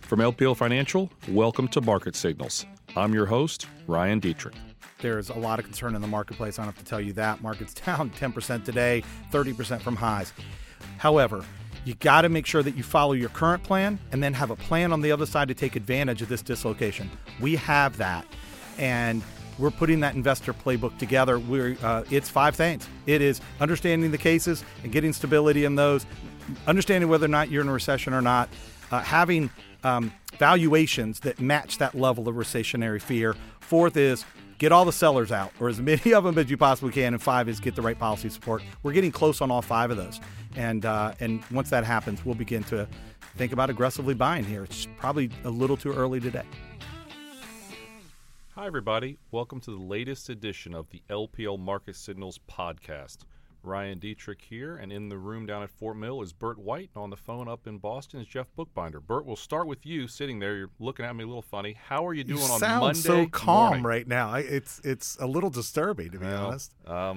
From LPL Financial, welcome to Market Signals. I'm your host, Ryan Dietrich. There's a lot of concern in the marketplace. I don't have to tell you that. Market's down 10% today, 30% from highs. However, you got to make sure that you follow your current plan and then have a plan on the other side to take advantage of this dislocation. We have that, and we're putting that investor playbook together. It's 5 things. It is understanding the cases and getting stability in those, understanding whether or not you're in a recession or not, having valuations that match that level of recessionary fear. 4th is get all the sellers out, or as many of them as you possibly can. And 5 is get the right policy support. We're getting close on all 5 of those. And once that happens, we'll begin to think about aggressively buying here. It's probably a little too early today. Hi, everybody. Welcome to the latest edition of the LPL Market Signals podcast. Ryan Dietrich here, and in the room down at Fort Mill is Bert White. On the phone up in Boston is Jeff Bookbinder. Bert, we'll start with you sitting there. You're looking at me a little funny. How are you doing on Monday? You sound so calm morning? right now. It's a little disturbing, to be honest.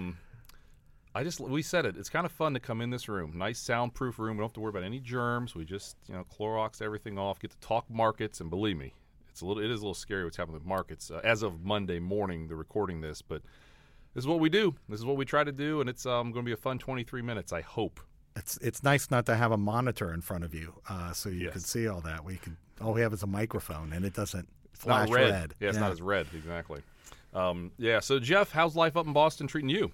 We said it. It's kind of fun to come in this room. Nice soundproof room. We don't have to worry about any germs. We just, Clorox everything off, get to talk markets, and believe me, it is a little scary what's happening with markets as of Monday morning, the recording this, but this is what we do. This is what we try to do, and it's going to be a fun 23 minutes, I hope. It's nice not to have a monitor in front of you so you Yes. can see all that. All we have is a microphone, and it doesn't It's flash not red. red. Yeah, it's not as red, exactly. So, Jeff, how's life up in Boston treating you?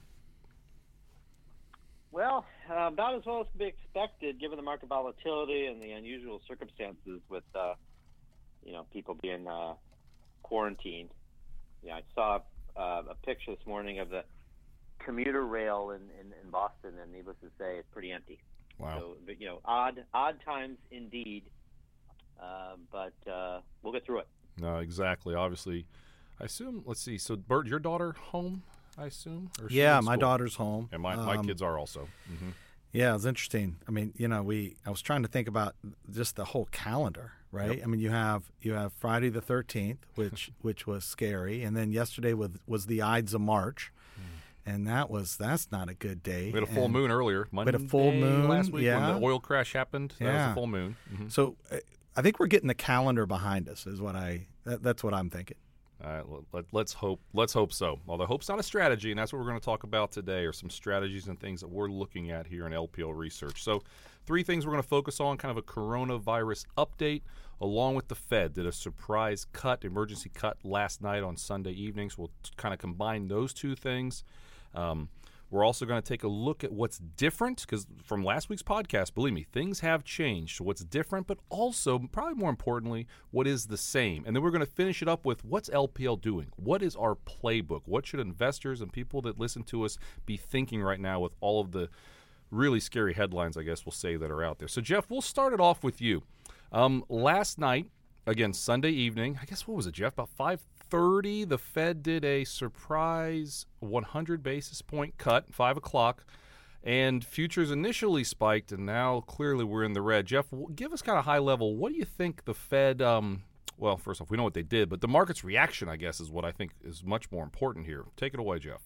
Well, about as well as can be expected, given the market volatility and the unusual circumstances with, people being quarantined. I saw a picture this morning of the commuter rail in Boston, and needless to say, it's pretty empty. Wow. So, odd times indeed, but we'll get through it. No, exactly. Obviously, I assume. Let's see. So, Bert, your daughter home? I assume. Or Yeah, in my school? daughter's home. And my kids are also. Mm-hmm. Yeah, it's interesting. I mean, I was trying to think about just the whole calendar, right? Yep. I mean, you have Friday the 13th, which was scary, and then yesterday was the Ides of March, and that's not a good day. We had a full moon earlier. Monday, we had a full moon last week yeah. when the oil crash happened. That was a full moon. Mm-hmm. So I think we're getting the calendar behind us. That's what I'm thinking. All right, let's hope so. Although hope's not a strategy, and that's what we're going to talk about today, are some strategies and things that we're looking at here in LPL Research. So 3 things we're going to focus on, kind of a coronavirus update, along with the Fed did a surprise emergency cut last night on Sunday evening. So we'll kind of combine those 2 things. We're also going to take a look at what's different, because from last week's podcast, believe me, things have changed. So what's different, but also, probably more importantly, what is the same? And then we're going to finish it up with what's LPL doing? What is our playbook? What should investors and people that listen to us be thinking right now with all of the really scary headlines, I guess we'll say, that are out there? So, Jeff, we'll start it off with you. Last night, again, Sunday evening, I guess, what was it, Jeff? About 5:30, the Fed did a surprise 100 basis point cut, 5 o'clock, and futures initially spiked, and now clearly we're in the red. Jeff, give us kind of high level. What do you think the Fed, well, first off, we know what they did, but the market's reaction, I guess, is what I think is much more important here. Take it away, Jeff.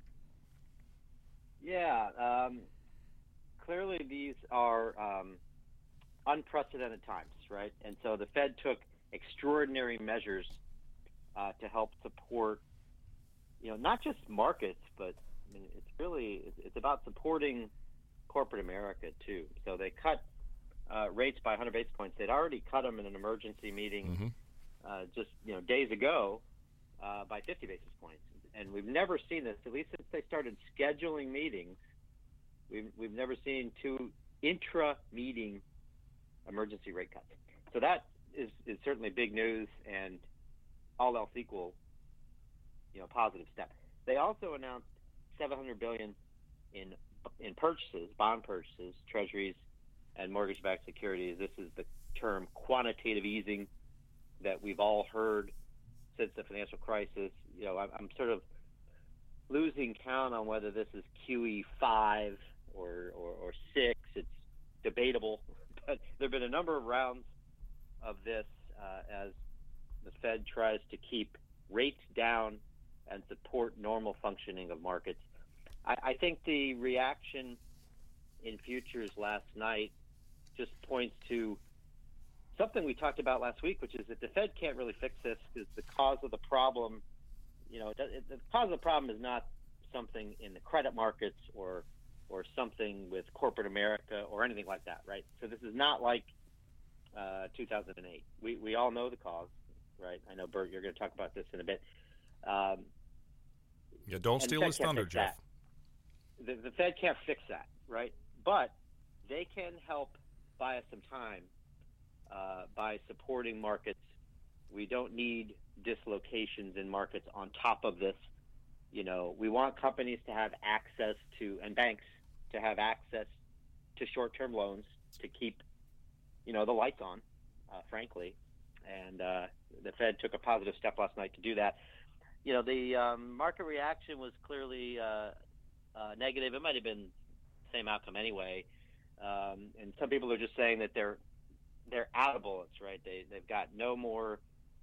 Yeah, clearly these are unprecedented times, right? And so the Fed took extraordinary measures to help support, not just markets, but it's about supporting corporate America too. So they cut rates by 100 basis points. They'd already cut them in an emergency meeting just days ago by 50 basis points, and we've never seen this. At least since they started scheduling meetings, we've never seen 2 intra-meeting emergency rate cuts. So that is certainly big news, and all else equal, positive step. They also announced $700 billion in purchases, bond purchases, treasuries, and mortgage-backed securities. This is the term quantitative easing that we've all heard since the financial crisis. I'm sort of losing count on whether this is QE 5 or 6. It's debatable, but there have been a number of rounds of this as the Fed tries to keep rates down and support normal functioning of markets. I think the reaction in futures last night just points to something we talked about last week, which is that the Fed can't really fix this because the cause of the problem, the cause of the problem is not something in the credit markets or something with corporate America or anything like that, right? So this is not like 2008. We all know the cause, right? I know, Bert, you're going to talk about this in a bit. Don't steal his thunder, Jeff. The Fed can't fix that, right? But they can help buy us some time by supporting markets. We don't need dislocations in markets on top of this. We want companies to have access to, and banks to have access to short-term loans to keep, the lights on, frankly. And the Fed took a positive step last night to do that. The market reaction was clearly negative. It might have been the same outcome anyway. And some people are just saying that they're out of bullets, right? They've got no more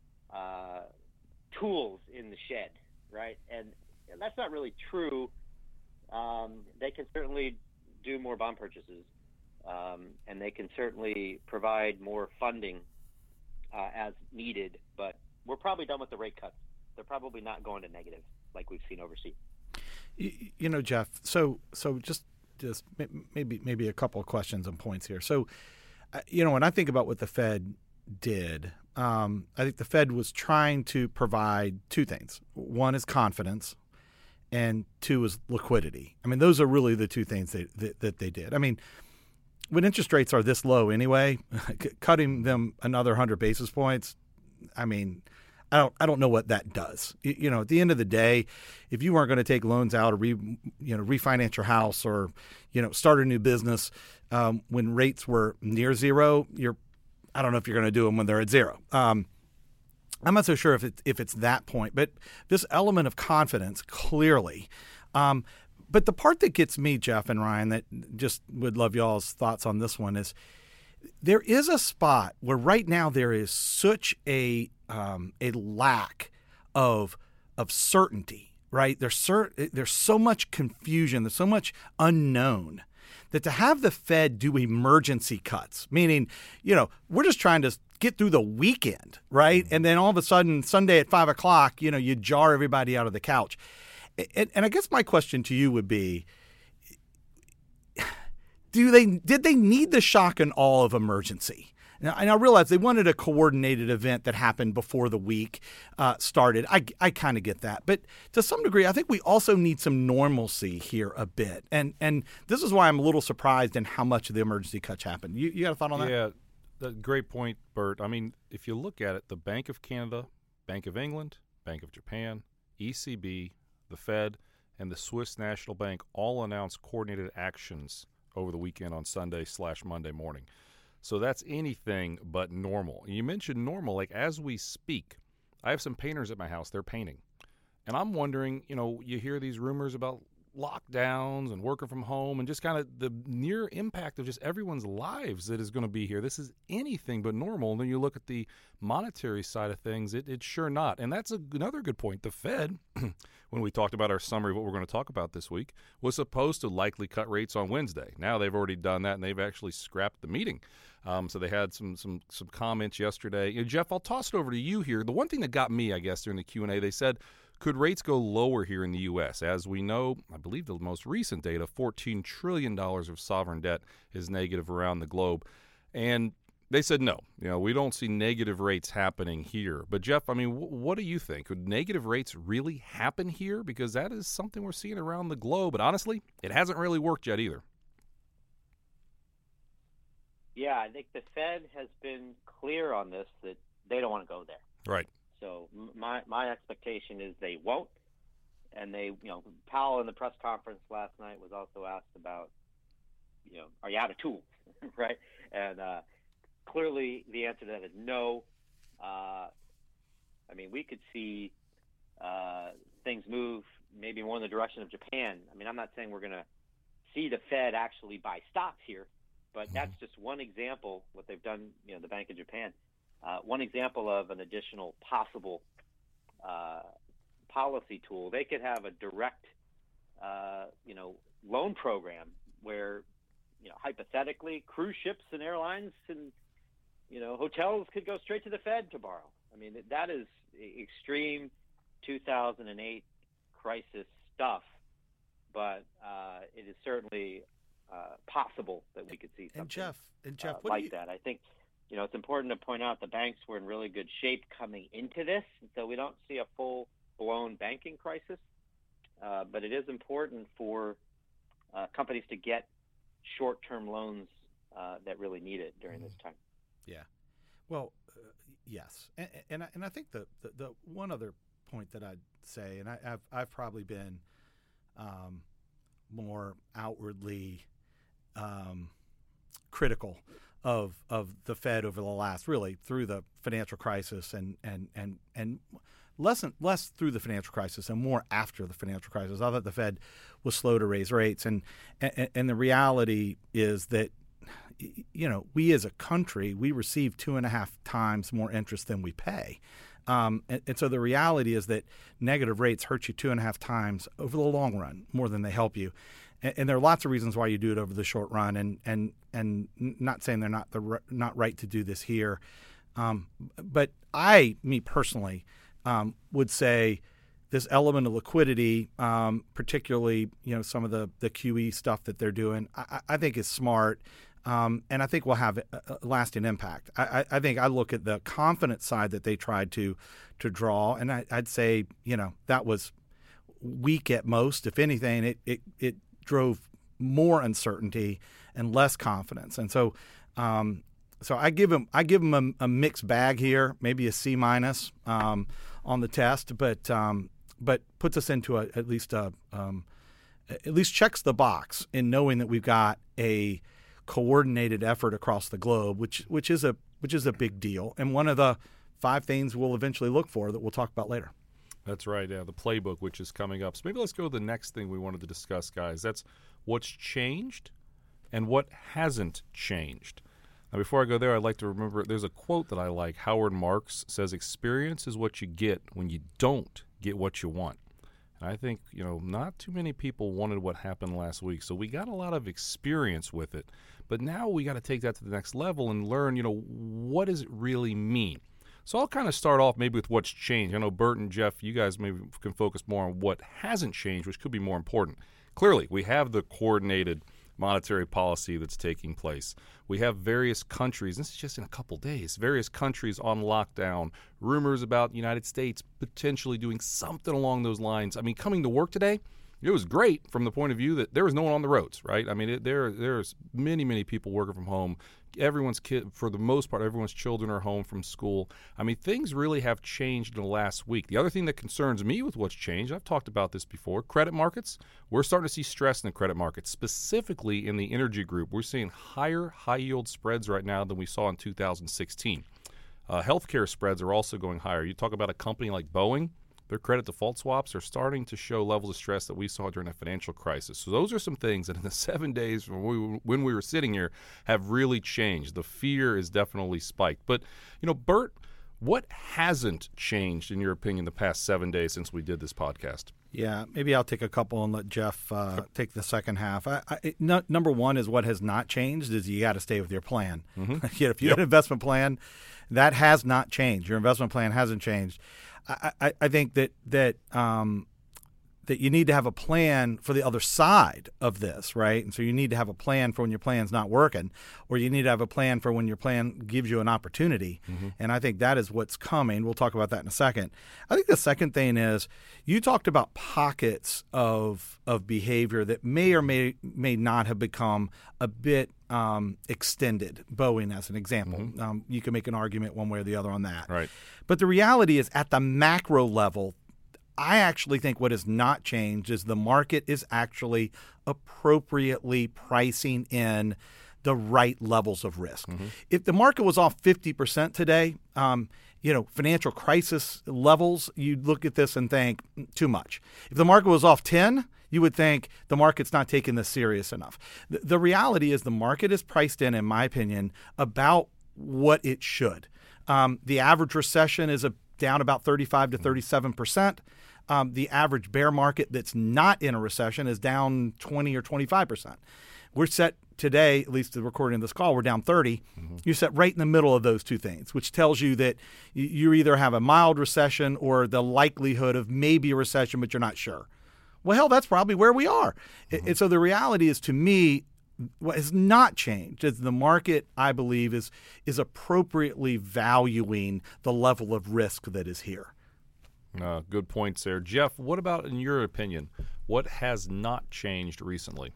tools in the shed, right? And that's not really true. They can certainly do more bond purchases, and they can certainly provide more funding as needed. But we're probably done with the rate cuts. They're probably not going to negative like we've seen overseas. Jeff. So just maybe a couple of questions and points here. So, when I think about what the Fed did, I think the Fed was trying to provide two things. One is confidence, and two is liquidity. I mean, those are really the two things that they did. I mean, when interest rates are this low anyway, cutting them another 100 basis points, I mean, I don't know what that does. At the end of the day, if you weren't going to take loans out or refinance your house or start a new business when rates were near zero, I don't know if you're going to do them when they're at zero. I'm not so sure if it's that point, but this element of confidence clearly. But the part that gets me, Jeff and Ryan, that just would love y'all's thoughts on this one is there is a spot where right now there is such a lack of certainty, right? There's so much confusion, there's so much unknown that to have the Fed do emergency cuts, meaning, we're just trying to get through the weekend, right? And then all of a sudden, Sunday at 5 o'clock, you jar everybody out of the couch. And I guess my question to you would be, did they need the shock and awe of emergency? Now, and I realize they wanted a coordinated event that happened before the week started. I kind of get that. But to some degree, I think we also need some normalcy here a bit. And this is why I'm a little surprised in how much of the emergency cuts happened. You got a thought on that? Yeah, great point, Bert. I mean, if you look at it, the Bank of Canada, Bank of England, Bank of Japan, ECB, the Fed, and the Swiss National Bank all announced coordinated actions over the weekend on Sunday/Monday morning. So that's anything but normal. You mentioned normal, like as we speak, I have some painters at my house. They're painting. And I'm wondering, you hear these rumors about lockdowns and working from home and just kind of the near impact of just everyone's lives that is going to be here. This is anything but normal. And then you look at the monetary side of things, it's sure not. And that's another good point. The Fed, when we talked about our summary of what we're going to talk about this week, was supposed to likely cut rates on Wednesday. Now they've already done that, and they've actually scrapped the meeting. So they had some comments yesterday. Jeff, I'll toss it over to you here. The one thing that got me, I guess, during the Q&A, they said, could rates go lower here in the U.S.? As we know, I believe the most recent data, $14 trillion of sovereign debt is negative around the globe. And they said no. We don't see negative rates happening here. But, Jeff, I mean, what do you think? Could negative rates really happen here? Because that is something we're seeing around the globe. But, honestly, it hasn't really worked yet either. Yeah, I think the Fed has been clear on this that they don't want to go there. Right. So my expectation is they won't. And Powell in the press conference last night was also asked about, are you out of tools, right? And clearly the answer to that is no. I mean, we could see things move maybe more in the direction of Japan. I mean, I'm not saying we're going to see the Fed actually buy stocks here, but that's just one example, what they've done, the Bank of Japan. One example of an additional possible policy tool. They could have a direct, loan program where, hypothetically, cruise ships and airlines can hotels could go straight to the Fed to borrow. I mean, that is extreme 2008 crisis stuff, but it is certainly possible that we could see something and Jeff, like that. I think, it's important to point out the banks were in really good shape coming into this, so we don't see a full-blown banking crisis. But it is important for companies to get short-term loans that really need it during this time. Yeah. Well, yes. And I think the one other point that I'd say, and I've probably been more outwardly critical of the Fed over the last, really through the financial crisis and less through the financial crisis and more after the financial crisis. I thought the Fed was slow to raise rates, and the reality is that we as a country, we receive 2.5 times more interest than we pay. And so the reality is that negative rates hurt you 2.5 times over the long run more than they help you. And there are lots of reasons why you do it over the short run, and not saying they're not right to do this here. But me personally, would say this element of liquidity, particularly some of the QE stuff that they're doing, I think is smart. And I think will have a lasting impact. I think I look at the confidence side that they tried to draw, and I'd say that was weak at most. If anything, it drove more uncertainty and less confidence. And so I give them a mixed bag here, maybe a C- on the test, but puts us into at least checks the box in knowing that we've got a coordinated effort across the globe, which is a big deal, and one of the 5 things we'll eventually look for that we'll talk about later. That's right. Yeah, the playbook, which is coming up. So maybe let's go to the next thing we wanted to discuss, guys. That's what's changed and what hasn't changed. Now, before I go there, I'd like to remember there's a quote that I like. Howard Marks says, "Experience is what you get when you don't get what you want." And I think, not too many people wanted what happened last week, so we got a lot of experience with it. But now we got to take that to the next level and learn, what does it really mean? So I'll kind of start off maybe with what's changed. I know Bert and Jeff, you guys maybe can focus more on what hasn't changed, which could be more important. Clearly, we have the coordinated monetary policy that's taking place. We have various countries, this is just in a couple days, various countries on lockdown, rumors about the United States potentially doing something along those lines. I mean, coming to work today, it was great from the point of view that there was no one on the roads, right? I mean, there's many people working from home. For the most part, everyone's children are home from school. I mean, things really have changed in the last week. The other thing that concerns me with what's changed, I've talked about this before, credit markets. We're starting to see stress in the credit markets, specifically in the energy group. We're seeing higher high-yield spreads right now than we saw in 2016. Healthcare spreads are also going higher. You talk about a company like Boeing, their credit default swaps are starting to show levels of stress that we saw during the financial crisis. So those are some things that in the 7 days when we were sitting here have really changed. The fear is definitely spiked. But, Bert, what hasn't changed, in your opinion, the past 7 days since we did this podcast? Yeah, maybe I'll take a couple and let Jeff take the second half. Number one is what has not changed is you got to stay with your plan. Mm-hmm. If you have an investment plan, that has not changed. Your investment plan hasn't changed. I think that you need to have a plan for the other side of this, right? And so you need to have a plan for when your plan's not working, or you need to have a plan for when your plan gives you an opportunity. Mm-hmm. And I think that is what's coming. We'll talk about that in a second. I think the second thing is you talked about pockets of behavior that may or may not have become a bit extended. Boeing as an example. Mm-hmm. You can make an argument one way or the other on that. Right. But the reality is at the macro level, I actually think what has not changed is the market is actually appropriately pricing in the right levels of risk. Mm-hmm. If the market was off 50% today, financial crisis levels, you'd look at this and think too much. If the market was off 10, you would think the market's not taking this serious enough. The reality is the market is priced in my opinion, about what it should. The average recession is down about 35 to 37%. The average bear market that's not in a recession is down 20 or 25%. We're set today, at least the recording of this call, we're down 30. You're set right in the middle of those two things, which tells you that you either have a mild recession or the likelihood of maybe a recession, but you're not sure. Well, hell, that's probably where we are. And so the reality is, to me, what has not changed is the market, I believe, is appropriately valuing the level of risk that is here. Good points there. Jeff, what about, in your opinion, what has not changed recently?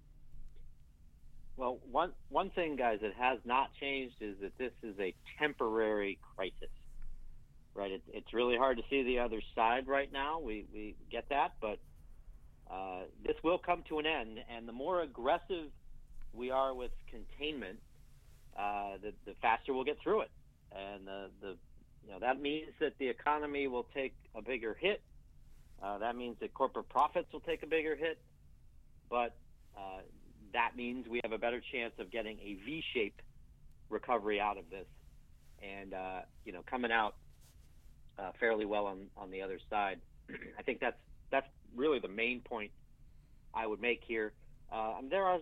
Well, one thing, guys, that has not changed is that this is a temporary crisis, right? It's really hard to see the other side right now. We get that, but this will come to an end, and the more aggressive we are with containment, the faster we'll get through it. And that means that the economy will take a bigger hit. That means that corporate profits will take a bigger hit, but that means we have a better chance of getting a V-shaped recovery out of this, and coming out fairly well on the other side. I think that's really the main point I would make here. There are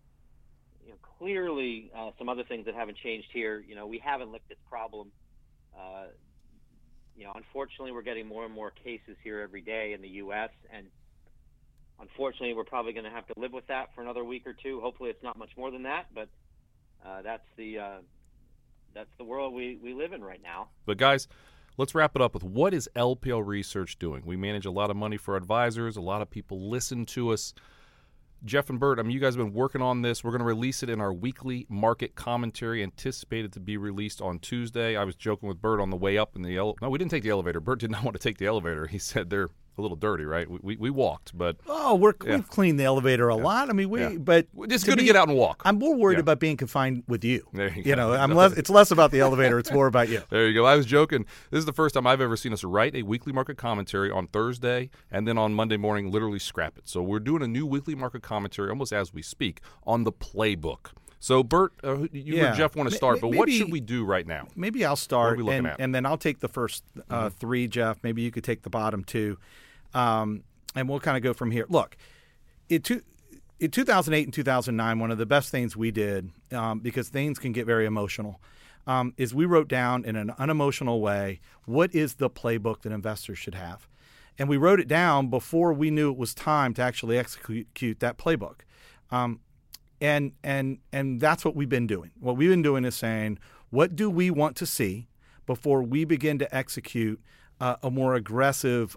clearly some other things that haven't changed here. We haven't licked this problem. Unfortunately, we're getting more and more cases here every day in the U.S., and unfortunately, we're probably going to have to live with that for another week or two. Hopefully, it's not much more than that, but that's the world we live in right now. But guys, let's wrap it up with, what is LPL Research doing? We manage a lot of money for advisors. A lot of people listen to us. Jeff and Bert, you guys have been working on this. We're going to release it in our weekly market commentary, anticipated to be released on Tuesday. I was joking with Bert on the way up in the elevator. No, we didn't take the elevator. Bert did not want to take the elevator. He said they're a little dirty, right? We walked, but we've cleaned the elevator a lot. I mean, but it's good to get out and walk. I'm more worried about being confined with you. There you go. It's less about the elevator. It's more about you. There you go. I was joking. This is the first time I've ever seen us write a weekly market commentary on Thursday, and then on Monday morning literally scrap it. So we're doing a new weekly market commentary almost as we speak on the playbook. So, Bert, you and Jeff want to start, but what should we do right now? Maybe I'll start, what are we looking at? And then I'll take the first three, Jeff. Maybe you could take the bottom two. And we'll kind of go from here. Look, in 2008 and 2009, one of the best things we did, because things can get very emotional, is we wrote down in an unemotional way, what is the playbook that investors should have? And we wrote it down before we knew it was time to actually execute that playbook. And that's what we've been doing. What we've been doing is saying, what do we want to see before we begin to execute a more aggressive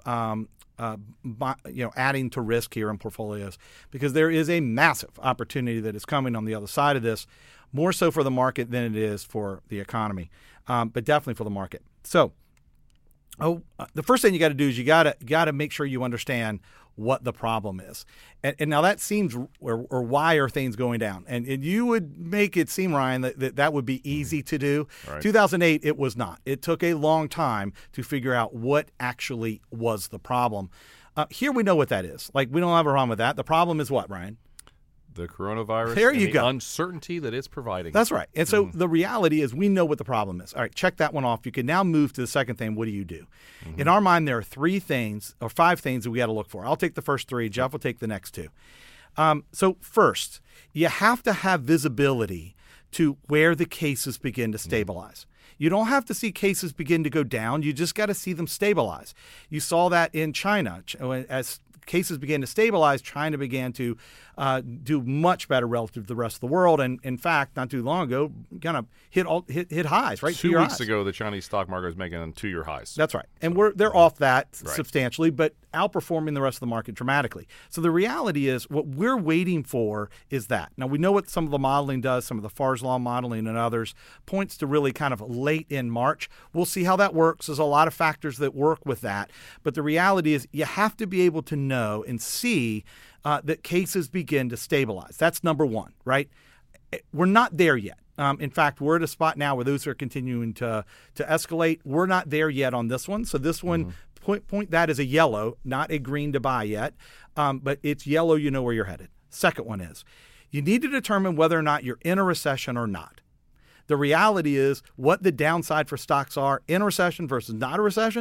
adding to risk here in portfolios, because there is a massive opportunity that is coming on the other side of this, more so for the market than it is for the economy, but definitely for the market. So the first thing you got to do is you got to make sure you understand what the problem is. And now that seems, or why are things going down? And you would make it seem, Ryan, that would be easy to do. Right. 2008, it was not. It took a long time to figure out what actually was the problem. Here we know what that is. Like, we don't have a problem with that. The problem is what, Ryan? The coronavirus. There you the go. Uncertainty that it's providing. That's right. And so the reality is we know what the problem is. All right, check that one off. You can now move to the second thing. What do you do? In our mind, there are 3 things or 5 things that we got to look for. I'll take the first 3. Jeff will take the next 2. So first, you have to have visibility to where the cases begin to stabilize. You don't have to see cases begin to go down. You just got to see them stabilize. You saw that in China. As cases began to stabilize, China began to do much better relative to the rest of the world. And in fact, not too long ago, kind of hit highs, right? 2 weeks ago, the Chinese stock market was making 2-year highs. That's right. And they're off that substantially, but outperforming the rest of the market dramatically. So the reality is what we're waiting for is that. Now, we know what some of the modeling does, some of the Farr's Law modeling and others, points to really kind of late in March. We'll see how that works. There's a lot of factors that work with that. But the reality is you have to be able to know and see that cases begin to stabilize. That's number one, right? We're not there yet. In fact, we're at a spot now where those are continuing to escalate. We're not there yet on this one. So this one, point that as a yellow, not a green to buy yet. But it's yellow, you know where you're headed. Second one is you need to determine whether or not you're in a recession or not. The reality is what the downside for stocks are in a recession versus not a recession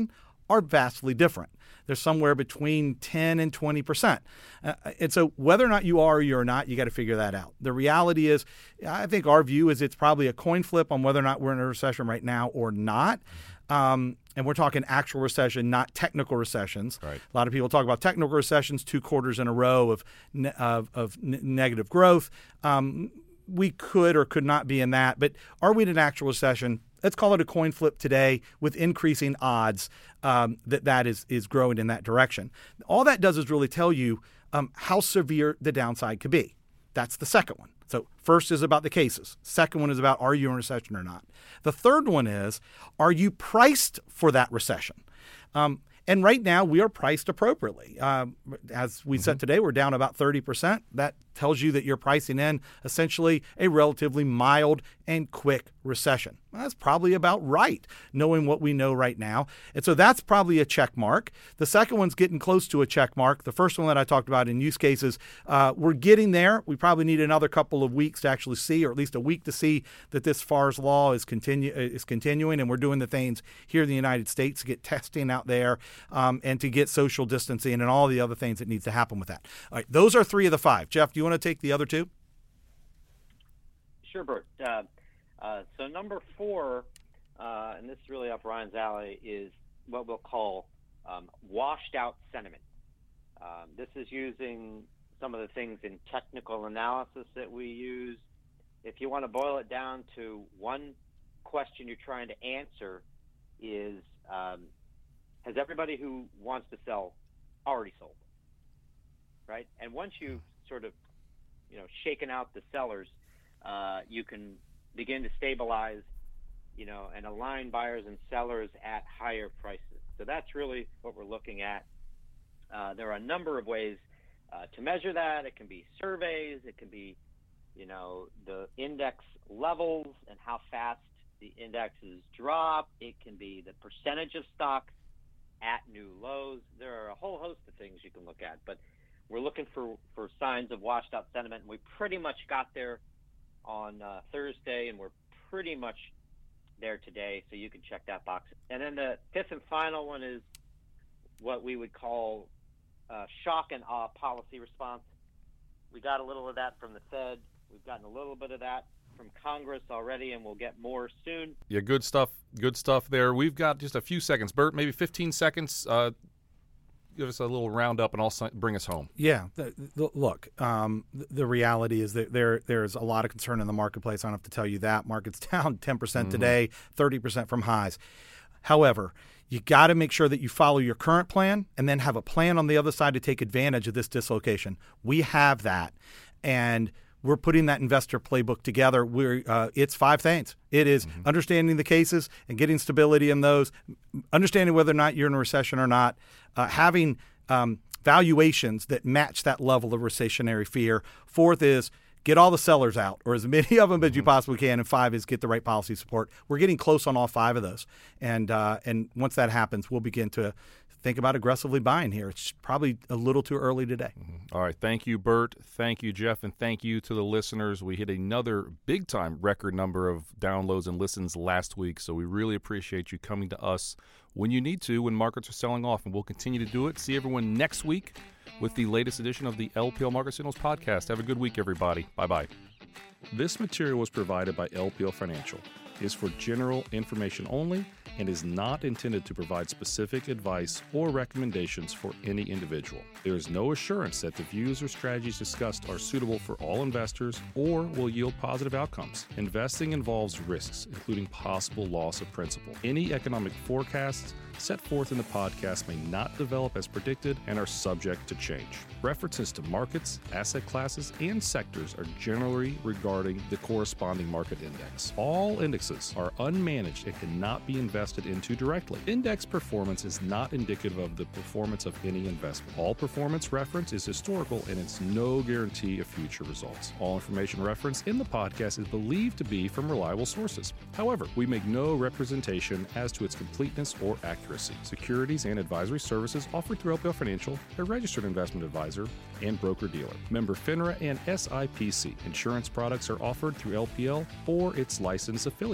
are vastly different. They're somewhere between 10 and 20%. And so whether or not you are or you're not, you got to figure that out. The reality is, I think our view is it's probably a coin flip on whether or not we're in a recession right now or not. And we're talking actual recession, not technical recessions. Right. A lot of people talk about technical recessions, 2 quarters in a row of negative growth. We could or could not be in that. But are we in an actual recession? Let's call it a coin flip today with increasing odds that is growing in that direction. All that does is really tell you how severe the downside could be. That's the second one. So first is about the cases. Second one is about, are you in a recession or not? The third one is, are you priced for that recession? And right now, we are priced appropriately. As we said today, we're down about 30%. That tells you that you're pricing in essentially a relatively mild and quick recession. Well, that's probably about right, knowing what we know right now. And so that's probably a check mark. The second one's getting close to a check mark. The first one that I talked about in use cases, we're getting there. We probably need another couple of weeks to actually see, or at least a week to see that this FARS law is continuing, and we're doing the things here in the United States to get testing out there and to get social distancing and all the other things that needs to happen with that. All right, those are 3 of the 5. Jeff, do you want to take the other 2? Sure, Bert. So number 4, and this is really up Ryan's alley, is what we'll call washed out sentiment. This is using some of the things in technical analysis that we use. If you want to boil it down to one question you're trying to answer is, has everybody who wants to sell already sold? Right? And once you've sort of, shaken out the sellers, you can begin to stabilize, and align buyers and sellers at higher prices. So that's really what we're looking at. There are a number of ways to measure that. It can be surveys. It can be, the index levels and how fast the indexes drop. It can be the percentage of stocks at new lows. There are a whole host of things you can look at, but we're looking for signs of washed out sentiment. And we pretty much got there on Thursday, and we're pretty much there today, so you can check that box. And then the 5th and final one is what we would call shock and awe policy response. We got a little of that from the Fed. We've gotten a little bit of that from Congress already, and we'll get more soon. Yeah, good stuff. Good stuff there. We've got just a few seconds. Bert, maybe 15 seconds. Give us a little roundup, and I'll bring us home. Yeah. Look, the reality is that there's a lot of concern in the marketplace. I don't have to tell you that. Market's down 10% today, 30% from highs. However, you got to make sure that you follow your current plan and then have a plan on the other side to take advantage of this dislocation. We have that, and we're putting that investor playbook together. It's 5 things. It is understanding the cases and getting stability in those, understanding whether or not you're in a recession or not, having valuations that match that level of recessionary fear. 4th is get all the sellers out, or as many of them as you possibly can. And 5 is get the right policy support. We're getting close on all 5 of those. And once that happens, we'll begin to think about aggressively buying here. It's probably a little too early today. All right. Thank you, Bert. Thank you, Jeff. And thank you to the listeners. We hit another big-time record number of downloads and listens last week, so we really appreciate you coming to us when you need to, when markets are selling off, and we'll continue to do it. See everyone next week with the latest edition of the LPL Market Signals podcast. Have a good week, everybody. Bye-bye. This material was provided by LPL Financial. It is for general information only and is not intended to provide specific advice or recommendations for any individual. There is no assurance that the views or strategies discussed are suitable for all investors or will yield positive outcomes. Investing involves risks, including possible loss of principal. Any economic forecasts set forth in the podcast may not develop as predicted and are subject to change. References to markets, asset classes, and sectors are generally regarding the corresponding market index. All indexes are unmanaged and cannot be invested into directly. Index performance is not indicative of the performance of any investment. All performance reference is historical and it's no guarantee of future results. All information referenced in the podcast is believed to be from reliable sources. However, we make no representation as to its completeness or accuracy. Securities and advisory services offered through LPL Financial, a registered investment advisor and broker-dealer. Member FINRA and SIPC. Insurance products are offered through LPL or its licensed affiliate.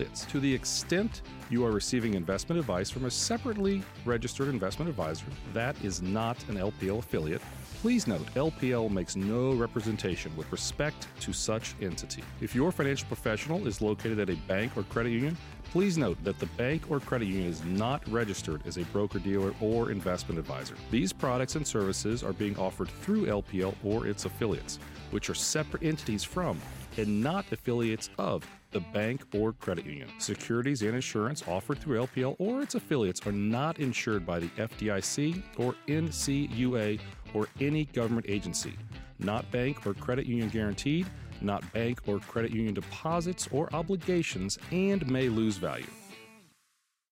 affiliates. To the extent you are receiving investment advice from a separately registered investment advisor that is not an LPL affiliate, please note, LPL makes no representation with respect to such entity. If your financial professional is located at a bank or credit union, please note that the bank or credit union is not registered as a broker-dealer or investment advisor. These products and services are being offered through LPL or its affiliates, which are separate entities from and not affiliates of the bank or credit union. Securities and insurance offered through LPL or its affiliates are not insured by the FDIC or NCUA or any government agency, not bank or credit union guaranteed, not bank or credit union deposits or obligations, and may lose value.